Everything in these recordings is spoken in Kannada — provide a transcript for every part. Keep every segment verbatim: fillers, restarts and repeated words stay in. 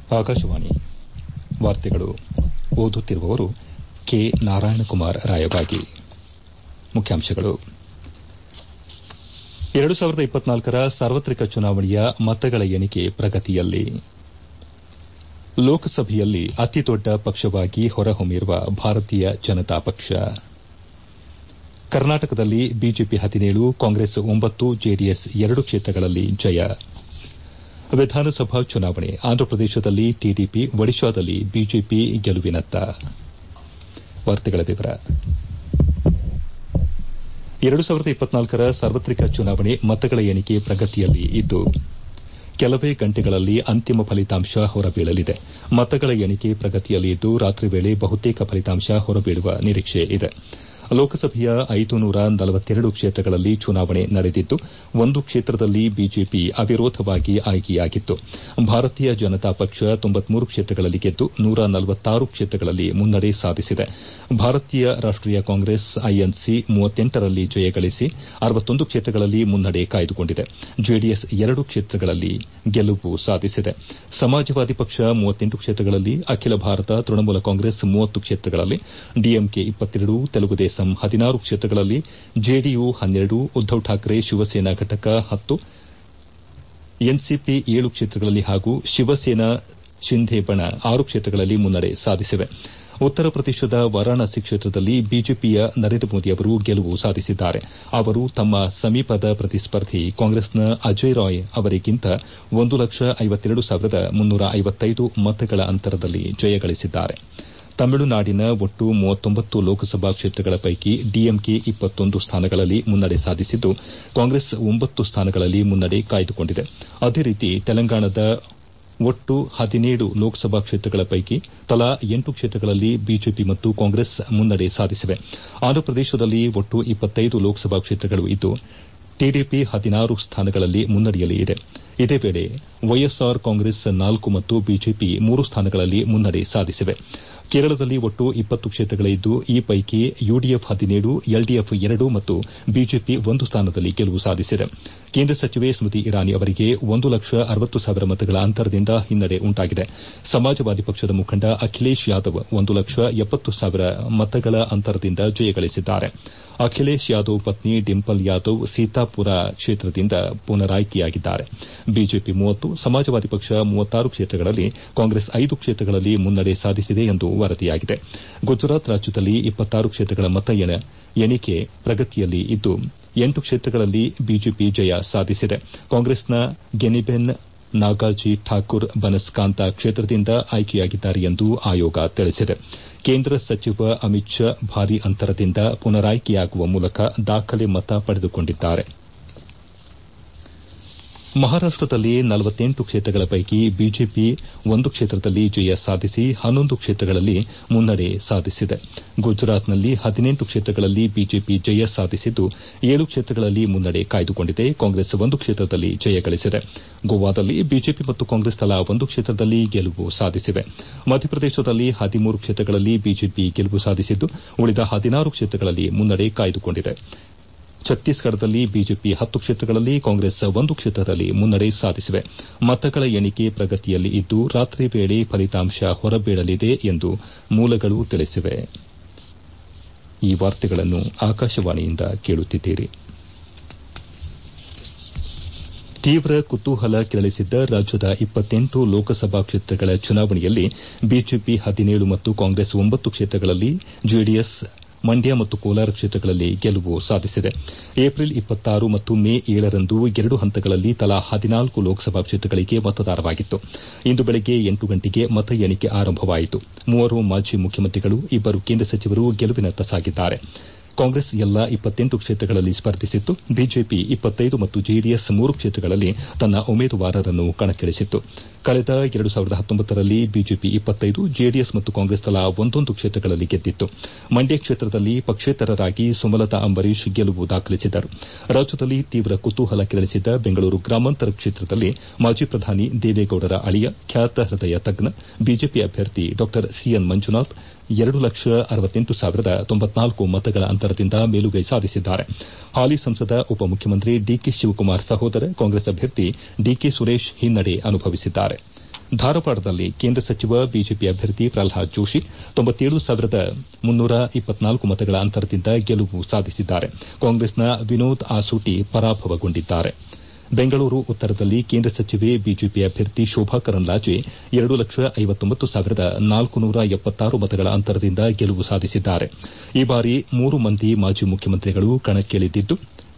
ಆಕಾಶವಾಣಿ ವಾರ್ತೆಗಳು ಓದುತ್ತಿರುವವರು ಕೆ ನಾರಾಯಣಕುಮಾರ್ ರಾಯಬಾಗಿ ಮುಖ್ಯಾಂಶಗಳು ಎರಡು ಸಾವಿರದ ಇಪ್ಪತ್ನಾಲ್ಕರ ಸಾರ್ವತ್ರಿಕ ಚುನಾವಣೆಯ ಮತಗಳ ಎಣಿಕೆ ಪ್ರಗತಿಯಲ್ಲಿ ಲೋಕಸಭೆಯಲ್ಲಿ ಅತಿದೊಡ್ಡ ಪಕ್ಷವಾಗಿ ಹೊರಹೊಮ್ಮಿರುವ ಭಾರತೀಯ ಜನತಾ ಪಕ್ಷ ಕರ್ನಾಟಕದಲ್ಲಿ ಬಿಜೆಪಿ ಹದಿನೇಳು ಕಾಂಗ್ರೆಸ್ ಒಂಬತ್ತು ಜೆಡಿಎಸ್ ಎರಡು ಕ್ಷೇತ್ರಗಳಲ್ಲಿ ಜಯ ವಿಧಾನಸಭಾ ಚುನಾವಣೆ ಆಂಧ್ರಪ್ರದೇಶದಲ್ಲಿ ಟಿಡಿಪಿ ಒಡಿಶಾದಲ್ಲಿ ಬಿಜೆಪಿ ಗೆಲುವಿನತ್ತ ಎರಡು ಸಾವಿರದ ಇಪ್ಪತ್ನಾಲ್ಕರ ಸಾರ್ವತ್ರಿಕ ಚುನಾವಣೆ ಮತಗಳ ಎಣಿಕೆ ಪ್ರಗತಿಯಲ್ಲಿ ಇದ್ದು ಕೆಲವೇ ಗಂಟೆಗಳಲ್ಲಿ ಅಂತಿಮ ಫಲಿತಾಂಶ ಹೊರಬೀಳಲಿದೆ ಮತಗಳ ಎಣಿಕೆ ಪ್ರಗತಿಯಲ್ಲಿ ಇದ್ದು ರಾತ್ರಿ ವೇಳೆ ಬಹುತೇಕ ಫಲಿತಾಂಶ ಹೊರಬೀಳುವ ನಿರೀಕ್ಷೆ ಇದೆ ಲೋಕಸಭೆಯ ಐದುನೂರ ನಲವತ್ತೆರಡು ಕ್ಷೇತ್ರಗಳಲ್ಲಿ ಚುನಾವಣೆ ನಡೆದಿದ್ದು ಒಂದು ಕ್ಷೇತ್ರದಲ್ಲಿ ಬಿಜೆಪಿ ಅವಿರೋಧವಾಗಿ ಆಯ್ಕೆಯಾಗಿತ್ತು ಭಾರತೀಯ ಜನತಾ ಪಕ್ಷ ತೊಂಬತ್ಮೂರು ಕ್ಷೇತ್ರಗಳಲ್ಲಿ ಗೆದ್ದು ನೂರ ನಲವತ್ತಾರು ಕ್ಷೇತ್ರಗಳಲ್ಲಿ ಮುನ್ನಡೆ ಸಾಧಿಸಿದೆ ಭಾರತೀಯ ರಾಷ್ಟೀಯ ಕಾಂಗ್ರೆಸ್ ಐಎನ್ಸಿ ಮೂವತ್ತೆಂಟರಲ್ಲಿ ಜಯಗಳಿಸಿ ಅರವತ್ತೊಂದು ಕ್ಷೇತ್ರಗಳಲ್ಲಿ ಮುನ್ನಡೆ ಕಾಯ್ದುಕೊಂಡಿದೆ ಜೆಡಿಎಸ್ ಎರಡು ಕ್ಷೇತ್ರಗಳಲ್ಲಿ ಗೆಲುವು ಸಾಧಿಸಿದೆ ಸಮಾಜವಾದಿ ಪಕ್ಷ ಮೂವತ್ತೆಂಟು ಕ್ಷೇತ್ರಗಳಲ್ಲಿ ಅಖಿಲ ಭಾರತ ತೃಣಮೂಲ ಕಾಂಗ್ರೆಸ್ ಮೂವತ್ತು ಕ್ಷೇತ್ರಗಳಲ್ಲಿ ಡಿಎಂಕೆ ಇಪ್ಪತ್ತೆರಡು ತೆಲುಗುದೇಶಂ ಹದಿನಾರು ಕ್ಷೇತ್ರಗಳಲ್ಲಿ ಜೆಡಿಯು ಹನ್ನೆರಡು ಉದ್ದವ್ ಠಾಕ್ರೆ ಶಿವಸೇನಾ ಘಟಕ ಹತ್ತು ಎನ್ಸಿಪಿ ಏಳು ಕ್ಷೇತ್ರಗಳಲ್ಲಿ ಹಾಗೂ ಶಿವಸೇನಾ ಶಿಂಧೆ ಬಣ ಆರು ಕ್ಷೇತ್ರಗಳಲ್ಲಿ ಮುನ್ನಡೆ ಸಾಧಿಸಿವೆ ಉತ್ತರ ಪ್ರದೇಶದ ವಾರಾಣಸಿ ಕ್ಷೇತ್ರದಲ್ಲಿ ಬಿಜೆಪಿಯ ನರೇಂದ್ರ ಮೋದಿ ಅವರು ಗೆಲುವು ಸಾಧಿಸಿದ್ದಾರೆ ಅವರು ತಮ್ಮ ಸಮೀಪದ ಪ್ರತಿಸ್ಪರ್ಧಿ ಕಾಂಗ್ರೆಸ್ನ ಅಜಯ್ ರಾಯ್ ಅವರಿಗಿಂತ ಒಂದು ಲಕ್ಷ ಐವತ್ತೆರಡು ಸಾವಿರದ ಮುನ್ನೂರ ಐವತ್ತೈದು ಮತಗಳ ಅಂತರದಲ್ಲಿ ಜಯಗಳಿಸಿದ್ದಾರೆ ತಮಿಳುನಾಡಿನ ಒಟ್ಟು ಮೂವತ್ತೊಂಬತ್ತು ಲೋಕಸಭಾ ಕ್ಷೇತ್ರಗಳ ಪೈಕಿ ಡಿಎಂಕೆ ಇಪ್ಪತ್ತೊಂದು ಸ್ಥಾನಗಳಲ್ಲಿ ಮುನ್ನಡೆ ಸಾಧಿಸಿದ್ದು ಕಾಂಗ್ರೆಸ್ ಒಂಬತ್ತು ಸ್ಥಾನಗಳಲ್ಲಿ ಮುನ್ನಡೆ ಕಾಯ್ದುಕೊಂಡಿದೆ ಅದೇ ರೀತಿ ತೆಲಂಗಾಣದ ಒಟ್ಟು ಹದಿನೇಳು ಲೋಕಸಭಾ ಕ್ಷೇತ್ರಗಳ ಪೈಕಿ ತಲಾ ಎಂಟು ಕ್ಷೇತ್ರಗಳಲ್ಲಿ ಬಿಜೆಪಿ ಮತ್ತು ಕಾಂಗ್ರೆಸ್ ಮುನ್ನಡೆ ಸಾಧಿಸಿವೆ ಆಂಧ್ರಪ್ರದೇಶದಲ್ಲಿ ಒಟ್ಟು ಇಪ್ಪತ್ತೈದು ಲೋಕಸಭಾ ಕ್ಷೇತ್ರಗಳು ಇದ್ದು ಟಿಡಿಪಿ ಹದಿನಾರು ಸ್ಥಾನಗಳಲ್ಲಿ ಮುನ್ನಡೆಯಲ್ಲಿ ಇದೆ ಇದೇ ವೇಳೆ ವೈಎಸ್ಆರ್ ಕಾಂಗ್ರೆಸ್ ನಾಲ್ಕು ಮತ್ತು ಬಿಜೆಪಿ ಮೂರು ಸ್ಥಾನಗಳಲ್ಲಿ ಮುನ್ನಡೆ ಸಾಧಿಸಿವೆ ಕೇರಳದಲ್ಲಿ ಒಟ್ಟು ಇಪ್ಪತ್ತು ಕ್ಷೇತ್ರಗಳಿದ್ದು ಈ ಪೈಕಿ ಯುಡಿಎಫ್ ಹದಿನೇಳು ಎಲ್ಡಿಎಫ್ ಎರಡು ಮತ್ತು ಬಿಜೆಪಿ ಒಂದು ಸ್ಥಾನದಲ್ಲಿ ಗೆಲುವು ಸಾಧಿಸಿದೆ ಕೇಂದ್ರ ಸಚಿವೆ ಸ್ಮೃತಿ ಇರಾನಿ ಅವರಿಗೆ ಒಂದು ಲಕ್ಷ ಅರವತ್ತು ಸಾವಿರ ಮತಗಳ ಅಂತರದಿಂದ ಹಿನ್ನಡೆ ಉಂಟಾಗಿದೆ ಸಮಾಜವಾದಿ ಪಕ್ಷದ ಮುಖಂಡ ಅಖಿಲೇಶ್ ಯಾದವ್ ಒಂದು ಲಕ್ಷ ಎಪ್ಪತ್ತು ಸಾವಿರ ಮತಗಳ ಅಂತರದಿಂದ ಜಯಗಳಿಸಿದ್ದಾರೆ ಅಖಿಲೇಶ್ ಯಾದವ್ ಪತ್ನಿ ಡಿಂಪಲ್ ಯಾದವ್ ಸೀತಾಪುರ ಕ್ಷೇತ್ರದಿಂದ ಪುನರಾಯ್ಕೆಯಾಗಿದ್ದಾರೆ ಬಿಜೆಪಿ ಮೂವತ್ತು ಸಮಾಜವಾದಿ ಪಕ್ಷ ಮೂವತ್ತಾರು ಕ್ಷೇತ್ರಗಳಲ್ಲಿ ಕಾಂಗ್ರೆಸ್ ಐದು ಕ್ಷೇತ್ರಗಳಲ್ಲಿ ಮುನ್ನಡೆ ಸಾಧಿಸಿದೆ ಎಂದು ವರದಿಯಾಗಿದೆ ಗುಜರಾತ್ ರಾಜ್ಯದಲ್ಲಿ ಇಪ್ಪತ್ತಾರು ಕ್ಷೇತ್ರಗಳ ಮತ ಎಣಿಕೆ ಪ್ರಗತಿಯಲ್ಲಿ ಇದ್ದು ಎಂಟು ಕ್ಷೇತ್ರಗಳಲ್ಲಿ ಬಿಜೆಪಿ ಜಯ ಸಾಧಿಸಿದೆ ಕಾಂಗ್ರೆಸ್ನ ಗೆನಿಬೆನ್ ನಾಗಾಜಿ ಠಾಕೂರ್ ಬನಸ್ಕಾಂತ ಕ್ಷೇತ್ರದಿಂದ ಆಯ್ಕೆಯಾಗಿದ್ದಾರೆ ಎಂದು ಆಯೋಗ ತಿಳಿಸಿದೆ ಕೇಂದ್ರ ಸಚಿವ ಅಮಿತ್ ಶಾ ಭಾರೀ ಅಂತರದಿಂದ ಪುನರಾಯ್ಕೆಯಾಗುವ ಮೂಲಕ ದಾಖಲೆ ಮತ ಪಡೆದುಕೊಂಡಿದ್ದಾರೆ ಮಹಾರಾಷ್ಟದಲ್ಲಿ ನಲವತ್ತೆಂಟು ಕ್ಷೇತ್ರಗಳ ಪೈಕಿ ಬಿಜೆಪಿ ಒಂದು ಕ್ಷೇತ್ರದಲ್ಲಿ ಜಯ ಸಾಧಿಸಿ ಹನ್ನೊಂದು ಕ್ಷೇತ್ರಗಳಲ್ಲಿ ಮುನ್ನಡೆ ಸಾಧಿಸಿದೆ ಗುಜರಾತ್ನಲ್ಲಿ ಹದಿನೆಂಟು ಕ್ಷೇತ್ರಗಳಲ್ಲಿ ಬಿಜೆಪಿ ಜಯ ಸಾಧಿಸಿದ್ದು ಏಳು ಕ್ಷೇತ್ರಗಳಲ್ಲಿ ಮುನ್ನಡೆ ಕಾಯ್ದುಕೊಂಡಿದೆ ಕಾಂಗ್ರೆಸ್ ಒಂದು ಕ್ಷೇತ್ರದಲ್ಲಿ ಜಯಗಳಿಸಿದೆ ಗೋವಾದಲ್ಲಿ ಬಿಜೆಪಿ ಮತ್ತು ಕಾಂಗ್ರೆಸ್ ತಲಾ ಒಂದು ಕ್ಷೇತ್ರದಲ್ಲಿ ಗೆಲುವು ಸಾಧಿಸಿವೆ ಮಧ್ಯಪ್ರದೇಶದಲ್ಲಿ ಹದಿಮೂರು ಕ್ಷೇತ್ರಗಳಲ್ಲಿ ಬಿಜೆಪಿ ಗೆಲುವು ಸಾಧಿಸಿದ್ದು ಉಳಿದ ಹದಿನಾರು ಕ್ಷೇತ್ರಗಳಲ್ಲಿ ಮುನ್ನಡೆ ಕಾಯ್ದುಕೊಂಡಿದೆ ಛತ್ತೀಸ್ಗಢದಲ್ಲಿ ಬಿಜೆಪಿ ಹತ್ತು ಕ್ಷೇತ್ರಗಳಲ್ಲಿ ಕಾಂಗ್ರೆಸ್ ಒಂದು ಕ್ಷೇತ್ರದಲ್ಲಿ ಮುನ್ನಡೆ ಸಾಧಿಸಿವೆ ಮತಗಳ ಎಣಿಕೆ ಪ್ರಗತಿಯಲ್ಲಿ ಇದ್ದು ರಾತ್ರಿ ವೇಳೆ ಫಲಿತಾಂಶ ಹೊರಬೀಳಲಿದೆ ಎಂದು ಮೂಲಗಳು ತಿಳಿಸಿವೆ ಈ ವಾರ್ತೆಗಳನ್ನು ಆಕಾಶವಾಣಿಯಿಂದ ಕೇಳುತ್ತಿದ್ದೀರಿ ತೀವ್ರ ಕುತೂಹಲ ಕೆರಳಿಸಿದ್ದ ರಾಜ್ಯದ ಇಪ್ಪತ್ತೆಂಟು ಲೋಕಸಭಾ ಕ್ಷೇತ್ರಗಳ ಚುನಾವಣೆಯಲ್ಲಿ ಬಿಜೆಪಿ ಹದಿನೇಳು ಮತ್ತು ಕಾಂಗ್ರೆಸ್ ಒಂಬತ್ತು ಕ್ಷೇತ್ರಗಳಲ್ಲಿ ಜೆಡಿಎಸ್ ಮಂಡ್ಯ ಮತ್ತು ಕೋಲಾರ ಕ್ಷೇತ್ರಗಳಲ್ಲಿ ಗೆಲುವು ಸಾಧಿಸಿದೆ ಏಪ್ರಿಲ್ ಇಪ್ಪತ್ತಾರು ಮತ್ತು ಮೇ ಏಳರಂದು ಎರಡು ಹಂತಗಳಲ್ಲಿ ತಲಾ ಹದಿನಾಲ್ಕು ಲೋಕಸಭಾ ಕ್ಷೇತ್ರಗಳಿಗೆ ಮತದಾನವಾಗಿತ್ತು ಇಂದು ಬೆಳಗ್ಗೆ ಎಂಟು ಗಂಟೆಗೆ ಮತ ಎಣಿಕೆ ಆರಂಭವಾಯಿತು ಮೂವರು ಮಾಜಿ ಮುಖ್ಯಮಂತ್ರಿಗಳು ಇಬ್ಬರು ಕೇಂದ್ರ ಸಚಿವರು ಗೆಲುವಿನತ್ತ ಸಾಗಿದ್ದಾರೆ ಕಾಂಗ್ರೆಸ್ ಎಲ್ಲಾ ಇಪ್ಪತ್ತೆಂಟು ಕ್ಷೇತ್ರಗಳಲ್ಲಿ ಸ್ಪರ್ಧಿಸಿತ್ತು ಬಿಜೆಪಿ ಇಪ್ಪತ್ತೈದು ಮತ್ತು ಜೆಡಿಎಸ್ ಮೂರು ಕ್ಷೇತ್ರಗಳಲ್ಲಿ ತನ್ನ ಉಮೇದುವಾರರನ್ನು ಕಣಕ್ಕಿಳಿಸಿತ್ತು ಕಳೆದ ಎರಡು ಸಾವಿರದ ಹತ್ತೊಂಬತ್ತರಲ್ಲಿ ಬಿಜೆಪಿ ಇಪ್ಪತ್ತೈದು ಜೆಡಿಎಸ್ ಮತ್ತು ಕಾಂಗ್ರೆಸ್ ತಲಾ ಒಂದೊಂದು ಕ್ಷೇತ್ರಗಳಲ್ಲಿ ಗೆದ್ದಿತ್ತು ಮಂಡ್ಯ ಕ್ಷೇತ್ರದಲ್ಲಿ ಪಕ್ಷೇತರರಾಗಿ ಸುಮಲತಾ ಅಂಬರೀಶ್ ಗೆಲುವು ದಾಖಲಿಸಿದರು ರಾಜ್ಯದಲ್ಲಿ ತೀವ್ರ ಕುತೂಹಲ ಕೆರಳಿಸಿದ್ದ ಬೆಂಗಳೂರು ಗ್ರಾಮಾಂತರ ಕ್ಷೇತ್ರದಲ್ಲಿ ಮಾಜಿ ಪ್ರಧಾನಿ ದೇವೇಗೌಡರ ಅಳಿಯ ಖ್ಯಾತ ಹೃದಯ ತಜ್ಞ ಬಿಜೆಪಿ ಅಭ್ಯರ್ಥಿ ಡಾ ಸಿಎನ್ ಮಂಜುನಾಥ್ ಎರಡು ಲಕ್ಷ ಅರವತ್ತೆಂಟು ಸಾವಿರದ ತೊಂಬತ್ನಾಲ್ಕು ಮತಗಳ ಅಂತರದಿಂದ ಮೇಲುಗೈ ಸಾಧಿಸಿದ್ದಾರೆ ಹಾಲಿ ಸಂಸದ ಉಪಮುಖ್ಯಮಂತ್ರಿ ಡಿಕೆ ಶಿವಕುಮಾರ್ ಸಹೋದರ ಕಾಂಗ್ರೆಸ್ ಅಭ್ಯರ್ಥಿ ಡಿಕೆ ಸುರೇಶ್ ಹಿನ್ನಡೆ ಅನುಭವಿಸಿದ್ದಾರೆ ಧಾರವಾಡದಲ್ಲಿ ಕೇಂದ್ರ ಸಚಿವ ಬಿಜೆಪಿ ಅಭ್ಯರ್ಥಿ ಪ್ರಲ್ಹಾದ್ ಜೋಶಿ ತೊಂಬತ್ತೇಳು ಸಾವಿರದ ಮುನ್ನೂರ ಇಪ್ಪತ್ನಾಲ್ಕು ಮತಗಳ ಅಂತರದಿಂದ ಗೆಲುವು ಸಾಧಿಸಿದ್ದಾರೆ. ಕಾಂಗ್ರೆಸ್ನ ವಿನೋದ್ ಆಸೂಟಿ ಪರಾಭವಗೊಂಡಿದ್ದಾರೆ. ಬೆಂಗಳೂರು ಉತ್ತರದಲ್ಲಿ ಕೇಂದ್ರ ಸಚಿವೆ ಬಿಜೆಪಿ ಅಭ್ಯರ್ಥಿ ಶೋಭಾ ಕರಂದ್ಲಾಜೆ ಎರಡು ಲಕ್ಷ ಐವತ್ತೊಂಬತ್ತು ಸಾವಿರದ ನಾಲ್ಕುನೂರ ಎಪ್ಪತ್ತಾರು ಮತಗಳ ಅಂತರದಿಂದ ಗೆಲುವು ಸಾಧಿಸಿದ್ದಾರೆ. ಈ ಬಾರಿ ಮೂರು ಮಂದಿ ಮಾಜಿ ಮುಖ್ಯಮಂತ್ರಿಗಳು ಕಣಕ್ಕಿಳಿದಿದ್ದು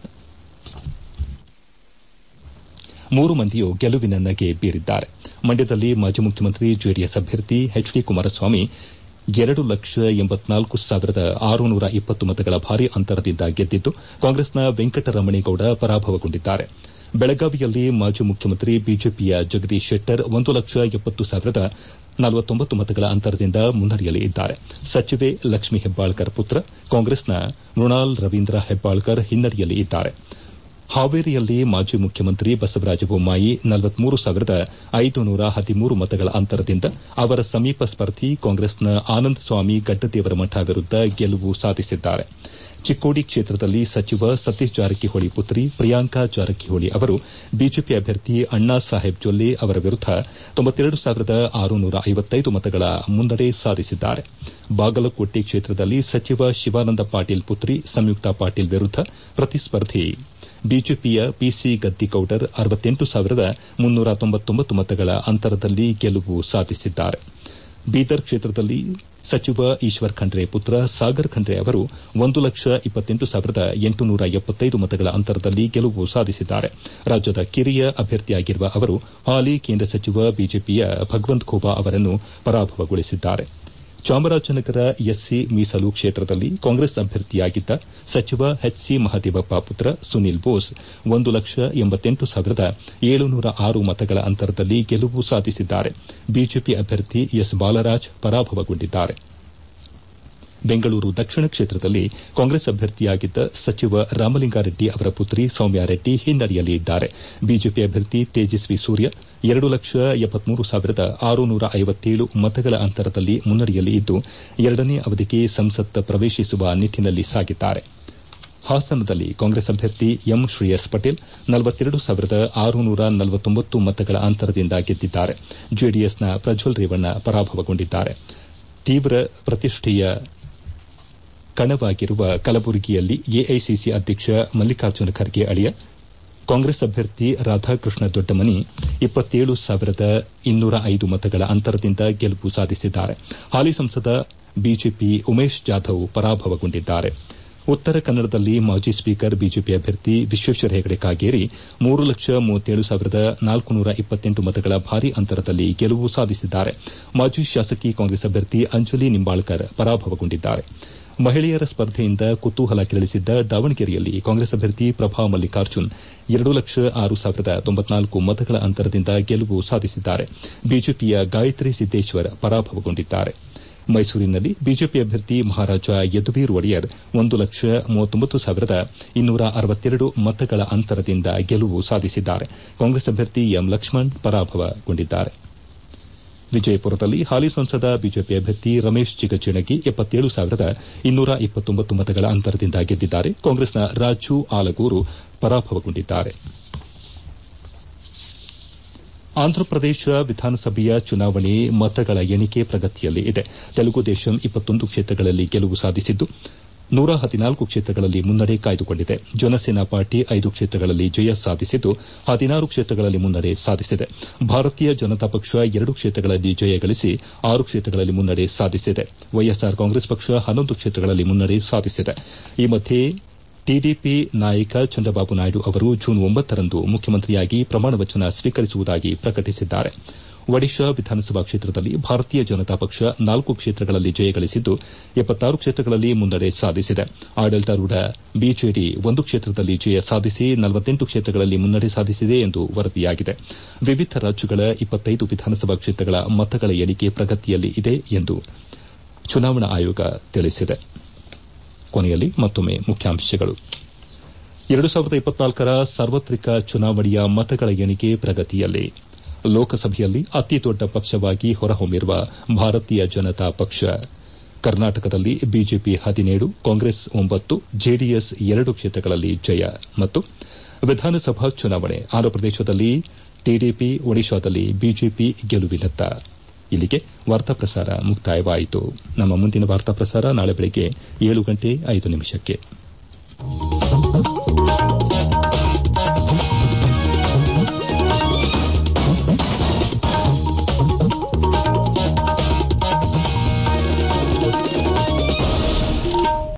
ಮೂರು ಮಂದಿಯೂ ಗೆಲುವಿನ ನಗೆ ಬೀರಿದ್ದಾರೆ. ಮಂಡ್ಯದಲ್ಲಿ ಮಾಜಿ ಮುಖ್ಯಮಂತ್ರಿ ಜೆಡಿಎಸ್ ಅಭ್ಯರ್ಥಿ ಎಚ್ ಡಿ ಕುಮಾರಸ್ವಾಮಿ ಎರಡು ಲಕ್ಷ ಎಂಬತ್ನಾಲ್ಕು ಸಾವಿರದ ಆರುನೂರ ಇಪ್ಪತ್ತು ಮತಗಳ ಭಾರೀ ಅಂತರದಿಂದ ಗೆದ್ದಿದ್ದು, ಕಾಂಗ್ರೆಸ್ನ ವೆಂಕಟರಮಣೇಗೌಡ ಪರಾಭವಗೊಂಡಿದ್ದಾರೆ. ಬೆಳಗಾವಿಯಲ್ಲಿ ಮಾಜಿ ಮುಖ್ಯಮಂತ್ರಿ ಬಿಜೆಪಿಯ ಜಗದೀಶ್ ಶೆಟ್ಟರ್ ಒಂದು ಲಕ್ಷ ಎಪ್ಪತ್ತು ಸಾವಿರದ ನಲವತ್ತೊಂಬತ್ತು ಮತಗಳ ಅಂತರದಿಂದ ಮುನ್ನಡೆಯಲ್ಲಿ ಇದ್ದಾರೆ. ಸಚಿವೆ ಲಕ್ಷ್ಮೀ ಹೆಬ್ಬಾಳ್ಕರ್ ಪುತ್ರ ಕಾಂಗ್ರೆಸ್ನ ಮೃಣಾಲ್ ರವೀಂದ್ರ ಹೆಬ್ಬಾಳ್ಕರ್ ಹಿನ್ನಡೆಯಲ್ಲಿ ಇದ್ದಾರೆ. ಹಾವೇರಿಯಲ್ಲಿ ಮಾಜಿ ಮುಖ್ಯಮಂತ್ರಿ ಬಸವರಾಜ ಬೊಮ್ಮಾಯಿ ನಲವತ್ಮೂರು ಸಾವಿರದ ಐದುನೂರ ಹದಿಮೂರು ಮತಗಳ ಅಂತರದಿಂದ ಅವರ ಸಮೀಪ ಸ್ಪರ್ಧಿ ಕಾಂಗ್ರೆಸ್ನ ಆನಂದ್ ಸ್ವಾಮಿ ಗಡ್ಡದೇವರಮಠ ವಿರುದ್ದ ಗೆಲುವು ಸಾಧಿಸಿದ್ದಾರೆ. ಚಿಕ್ಕೋಡಿ ಕ್ಷೇತ್ರದಲ್ಲಿ ಸಚಿವ ಸತೀಶ್ ಜಾರಕಿಹೊಳಿ ಪುತ್ರಿ ಪ್ರಿಯಾಂಕಾ ಜಾರಕಿಹೊಳಿ ಅವರು ಬಿಜೆಪಿ ಅಭ್ಯರ್ಥಿ ಅಣ್ಣಾ ಸಾಹೇಬ್ ಜೊಲ್ಲೆ ಅವರ ವಿರುದ್ದ ತೊಂಬತ್ತೆರಡು ಸಾವಿರದ ಆರುನೂರ ಐವತ್ತೈದು ಮತಗಳ ಮುನ್ನಡೆ ಸಾಧಿಸಿದ್ದಾರೆ. ಬಾಗಲಕೋಟೆ ಕ್ಷೇತ್ರದಲ್ಲಿ ಸಚಿವ ಶಿವಾನಂದ ಪಾಟೀಲ್ ಪುತ್ರಿ ಸಂಯುಕ್ತಾ ಪಾಟೀಲ್ ವಿರುದ್ದ ಪ್ರತಿಸ್ಪರ್ಧಿ ಬಿಜೆಪಿಯ ಪಿಸಿ ಗದ್ದಿಗೌಡರ್ ಅರವತ್ತೆಂಟು ಸಾವಿರದ ಮುನ್ನೂರ ತೊಂಬತ್ತೊಂಬತ್ತು ಮತಗಳ ಅಂತರದಲ್ಲಿ ಗೆಲುವು ಸಾಧಿಸಿದ್ದಾರೆ. ಬೀದರ್ ಕ್ಷೇತ್ರದಲ್ಲಿ ಸಚಿವ ಈಶ್ವರ್ ಖಂಡ್ರೆ ಪುತ್ರ ಸಾಗರ್ ಖಂಡ್ರೆ ಅವರು ಒಂದು ಲಕ್ಷ ಇಪ್ಪತ್ತೆಂಟು ಸಾವಿರದ ಎಂಟುನೂರ ಎಪ್ಪತ್ತೈದು ಮತಗಳ ಅಂತರದಲ್ಲಿ ಗೆಲುವು ಸಾಧಿಸಿದ್ದಾರೆ. ರಾಜ್ಯದ ಕಿರಿಯ ಅಭ್ಯರ್ಥಿಯಾಗಿರುವ ಅವರು ಹಾಲಿ ಕೇಂದ್ರ ಸಚಿವ ಬಿಜೆಪಿಯ ಭಗವಂತ್ ಖೂಬಾ ಅವರನ್ನು ಪರಾಭವಗೊಳಿಸಿದ್ದಾರೆ. ಚಾಮರಾಜನಗರ ಎಸ್ಸಿ ಮೀಸಲು ಕ್ಷೇತ್ರದಲ್ಲಿ ಕಾಂಗ್ರೆಸ್ ಅಭ್ಯರ್ಥಿಯಾಗಿದ್ದ ಸಚಿವ ಎಚ್ ಸಿ ಮಹದೇವಪ್ಪ ಪುತ್ರ ಸುನೀಲ್ ಬೋಸ್ ಒಂದು ಲಕ್ಷ ಎಂಬತ್ತೆಂಟು ಸಾವಿರದ ಏಳುನೂರ ಆರು ಮತಗಳ ಅಂತರದಲ್ಲಿ ಗೆಲುವು ಸಾಧಿಸಿದ್ದಾರೆ. ಬಿಜೆಪಿ ಅಭ್ಯರ್ಥಿ ಎಸ್ ಬಾಲರಾಜ್ ಪರಾಭವಗೊಂಡಿದ್ದಾರೆ. ಬೆಂಗಳೂರು ದಕ್ಷಿಣ ಕ್ಷೇತ್ರದಲ್ಲಿ ಕಾಂಗ್ರೆಸ್ ಅಭ್ಯರ್ಥಿಯಾಗಿದ್ದ ಸಚಿವ ರಾಮಲಿಂಗಾರೆಡ್ಡಿ ಅವರ ಪುತ್ರಿ ಸೌಮ್ಯಾರೆಡ್ಡಿ ಹಿನ್ನಡೆಯಲ್ಲಿ ಇದ್ದಾರೆ. ಬಿಜೆಪಿ ಅಭ್ಯರ್ಥಿ ತೇಜಸ್ವಿ ಸೂರ್ಯ ಎರಡು ಲಕ್ಷ ಎಪ್ಪತ್ಮೂರು ಸಾವಿರದ ಆರುನೂರ ಐವತ್ತೇಳು ಮತಗಳ ಅಂತರದಲ್ಲಿ ಮುನ್ನಡೆಯಲ್ಲಿ ಇದ್ದು, ಎರಡನೇ ಅವಧಿಗೆ ಸಂಸತ್ ಪ್ರವೇಶಿಸುವ ನಿಟ್ಟಿನಲ್ಲಿ ಸಾಗಿದ್ದಾರೆ. ಹಾಸನದಲ್ಲಿ ಕಾಂಗ್ರೆಸ್ ಅಭ್ಯರ್ಥಿ ಎಂ ಶ್ರೇಯಸ್ ಪಟೇಲ್ ನಲವತ್ತೆರಡು ಸಾವಿರದ ಆರುನೂರ ನಲವತ್ತೊಂಬತ್ತು ಮತಗಳ ಅಂತರದಿಂದ ಗೆದ್ದಿದ್ದಾರೆ. ಜೆಡಿಎಸ್ನ ಪ್ರಜ್ವಲ್ ರೇವಣ್ಣ ಪರಾಭವಗೊಂಡಿದ್ದಾರೆ. ತೀವ್ರ ಪ್ರತಿಷ್ಠೆಯ ಕಣವಾಗಿರುವ ಕಲಬುರಗಿಯಲ್ಲಿ ಎಐಸಿಸಿ ಅಧ್ಯಕ್ಷ ಮಲ್ಲಿಕಾರ್ಜುನ ಖರ್ಗೆ ಅಳಿಯ ಕಾಂಗ್ರೆಸ್ ಅಭ್ಯರ್ಥಿ ರಾಧಾಕೃಷ್ಣ ದೊಡ್ಡಮನಿ ಇಪ್ಪತ್ತೇಳು ಸಾವಿರದ ಇನ್ನೂರ ಐದು ಮತಗಳ ಅಂತರದಿಂದ ಗೆಲುವು ಸಾಧಿಸಿದ್ದಾರೆ. ಹಾಲಿ ಸಂಸದ ಬಿಜೆಪಿ ಉಮೇಶ್ ಜಾಧವ್ ಪರಾಭವಗೊಂಡಿದ್ದಾರೆ. ಉತ್ತರ ಕನ್ನಡದಲ್ಲಿ ಮಾಜಿ ಸ್ಪೀಕರ್ ಬಿಜೆಪಿ ಅಭ್ಯರ್ಥಿ ವಿಶ್ವೇಶ್ವರ ಹೆಗಡೆ ಕಾಗೇರಿ ಮೂರು ಲಕ್ಷ ಮೂವತ್ತೇಳು ಸಾವಿರದ ನಾಲ್ಕುನೂರ ಇಪ್ಪತ್ತೆಂಟು ಮತಗಳ ಭಾರೀ ಅಂತರದಲ್ಲಿ ಗೆಲುವು ಸಾಧಿಸಿದ್ದಾರೆ. ಮಾಜಿ ಶಾಸಕಿ ಕಾಂಗ್ರೆಸ್ ಅಭ್ಯರ್ಥಿ ಅಂಜಲಿ ನಿಂಬಾಳ್ಕರ್ ಪರಾಭವಗೊಂಡಿದ್ದಾರೆ. ಮಹಿಳೆಯರ ಸ್ಪರ್ಧೆಯಿಂದ ಕುತೂಹಲ ಕೆರಳಿಸಿದ್ದ ದಾವಣಗೆರೆಯಲ್ಲಿ ಕಾಂಗ್ರೆಸ್ ಅಭ್ಯರ್ಥಿ ಪ್ರಭಾ ಮಲ್ಲಿಕಾರ್ಜುನ್ ಎರಡು ಲಕ್ಷ ಆರು ಸಾವಿರದ ತೊಂಬತ್ನಾಲ್ಕು ಮತಗಳ ಅಂತರದಿಂದ ಗೆಲುವು ಸಾಧಿಸಿದ್ದಾರೆ. ಬಿಜೆಪಿಯ ಗಾಯತ್ರಿ ಸಿದ್ದೇಶ್ವರ್ ಪರಾಭವಗೊಂಡಿದ್ದಾರೆ. ಮೈಸೂರಿನಲ್ಲಿ ಬಿಜೆಪಿ ಅಭ್ಯರ್ಥಿ ಮಹಾರಾಜ ಯದುವೀರ್ ಒಡೆಯರ್ ಒಂದು ಲಕ್ಷ ಮೂವತ್ತೊಂಬತ್ತು ಸಾವಿರದ ಇನ್ನೂರ ಅರವತ್ತೆರಡು ಮತಗಳ ಅಂತರದಿಂದ ಗೆಲುವು ಸಾಧಿಸಿದ್ದಾರೆ. ಕಾಂಗ್ರೆಸ್ ಅಭ್ಯರ್ಥಿ ಎಂ ಲಕ್ಷ್ಮಣ್ ಪರಾಭವಗೊಂಡಿದ್ದಾರೆ. ವಿಜಯಪುರದಲ್ಲಿ ಹಾಲಿ ಸಂಸದ ಬಿಜೆಪಿ ಅಭ್ಯರ್ಥಿ ರಮೇಶ್ ಜಿಗಜಿಣಗಿ ಎಪ್ಪತ್ತೇಳು ಸಾವಿರದ ಇನ್ನೂರ ಇಪ್ಪತ್ತೊಂಬತ್ತು ಮತಗಳ ಅಂತರದಿಂದ ಗೆದ್ದಿದ್ದಾರೆ. ಕಾಂಗ್ರೆಸ್ನ ರಾಜು ಆಲಗೂರು ಪರಾಭವಗೊಂಡಿದ್ದಾರೆ. ಆಂಧ್ರಪ್ರದೇಶ ವಿಧಾನಸಭೆಯ ಚುನಾವಣೆ ಮತಗಳ ಎಣಿಕೆ ಪ್ರಗತಿಯಲ್ಲಿ ಇದೆ. ತೆಲುಗುದೇಶಂ ಇಪ್ಪತ್ತೊಂದು ಕ್ಷೇತ್ರಗಳಲ್ಲಿ ಗೆಲುವು ಸಾಧಿಸಿದ್ದು, ನೂರ ಹದಿನಾಲ್ಕು ಕ್ಷೇತ್ರಗಳಲ್ಲಿ ಮುನ್ನಡೆ ಕಾಯ್ದುಕೊಂಡಿದೆ. ಜನಸೇನಾ ಪಾರ್ಟಿ ಐದು ಕ್ಷೇತ್ರಗಳಲ್ಲಿ ಜಯ ಸಾಧಿಸಿದ್ದು, ಹದಿನಾರು ಕ್ಷೇತ್ರಗಳಲ್ಲಿ ಮುನ್ನಡೆ ಸಾಧಿಸಿದೆ. ಭಾರತೀಯ ಜನತಾ ಪಕ್ಷ ಎರಡು ಕ್ಷೇತ್ರಗಳಲ್ಲಿ ಜಯ ಗಳಿಸಿ ಆರು ಕ್ಷೇತ್ರಗಳಲ್ಲಿ ಮುನ್ನಡೆ ಸಾಧಿಸಿದೆ. ವೈಎಸ್ಆರ್ ಕಾಂಗ್ರೆಸ್ ಪಕ್ಷ ಹನ್ನೊಂದು ಕ್ಷೇತ್ರಗಳಲ್ಲಿ ಮುನ್ನಡೆ ಸಾಧಿಸಿದೆ. ಈ ಮಧ್ಯೆ ಟಿಡಿಪಿ ನಾಯಕ ಚಂದ್ರಬಾಬು ನಾಯ್ಡು ಅವರು ಜೂನ್ ಒಂಬತ್ತರಂದು ಮುಖ್ಯಮಂತ್ರಿಯಾಗಿ ಪ್ರಮಾಣವಚನ ಸ್ವೀಕರಿಸುವುದಾಗಿ ಪ್ರಕಟಿಸಿದ್ದಾರೆ. ಒಡಿಶಾ ವಿಧಾನಸಭಾ ಕ್ಷೇತ್ರದಲ್ಲಿ ಭಾರತೀಯ ಜನತಾ ಪಕ್ಷ ನಾಲ್ಕು ಕ್ಷೇತ್ರಗಳಲ್ಲಿ ಜಯಗಳಿಸಿದ್ದು, ಎಪ್ಪತ್ತಾರು ಕ್ಷೇತ್ರಗಳಲ್ಲಿ ಮುನ್ನಡೆ ಸಾಧಿಸಿದೆ. ಆಡಳಿತಾರೂಢ ಬಿಜೆಡಿ ಒಂದು ಕ್ಷೇತ್ರದಲ್ಲಿ ಜಯ ಸಾಧಿಸಿ ನಲವತ್ತೆಂಟು ಕ್ಷೇತ್ರಗಳಲ್ಲಿ ಮುನ್ನಡೆ ಸಾಧಿಸಿದೆ ಎಂದು ವರದಿಯಾಗಿದೆ. ವಿವಿಧ ರಾಜ್ಯಗಳ ಇಪ್ಪತ್ತೈದು ವಿಧಾನಸಭಾ ಕ್ಷೇತ್ರಗಳ ಮತಗಳ ಎಣಿಕೆ ಪ್ರಗತಿಯಲ್ಲಿ ಇದೆ ಎಂದು ಚುನಾವಣಾ ಆಯೋಗ ತಿಳಿಸಿದೆ. ಕೊನೆಯಲ್ಲಿ ಮತ್ತೊಮ್ಮೆ ಮುಖ್ಯಾಂಶಗಳು. ಎರಡು ಸಾವಿರದ ಇಪ್ಪತ್ನಾಲ್ಕರ ಸಾರ್ವತ್ರಿಕ ಚುನಾವಣೆಯ ಮತಗಳ ಎಣಿಕೆ ಪ್ರಗತಿಯಲ್ಲಿ. ಲೋಕಸಭೆಯಲ್ಲಿ ಅತಿದೊಡ್ಡ ಪಕ್ಷವಾಗಿ ಹೊರಹೊಮ್ಮಿರುವ ಭಾರತೀಯ ಜನತಾ ಪಕ್ಷ. ಕರ್ನಾಟಕದಲ್ಲಿ ಬಿಜೆಪಿ ಹದಿನೇಳು, ಕಾಂಗ್ರೆಸ್ ಒಂಬತ್ತು, ಜೆಡಿಎಸ್ ಎರಡು ಕ್ಷೇತ್ರಗಳಲ್ಲಿ ಜಯ. ಮತ್ತು ವಿಧಾನಸಭಾ ಚುನಾವಣೆ. ಆಂಧ್ರಪ್ರದೇಶದಲ್ಲಿ ಟಿಡಿಪಿ ಒಡಿಶಾದಲ್ಲಿ ಬಿಜೆಪಿ ಗೆಲುವಿನತ್ತ. ಇಲ್ಲಿಗೆ ವಾರ್ತಾ ಪ್ರಸಾರ ಮುಕ್ತಾಯವಾಯಿತು. ನಮ್ಮ ಮುಂದಿನ ವಾರ್ತಾ ಪ್ರಸಾರ ನಾಳೆ ಬೆಳಗ್ಗೆ ಏಳು ಗಂಟೆ ಐದು ನಿಮಿಷಕ್ಕೆ.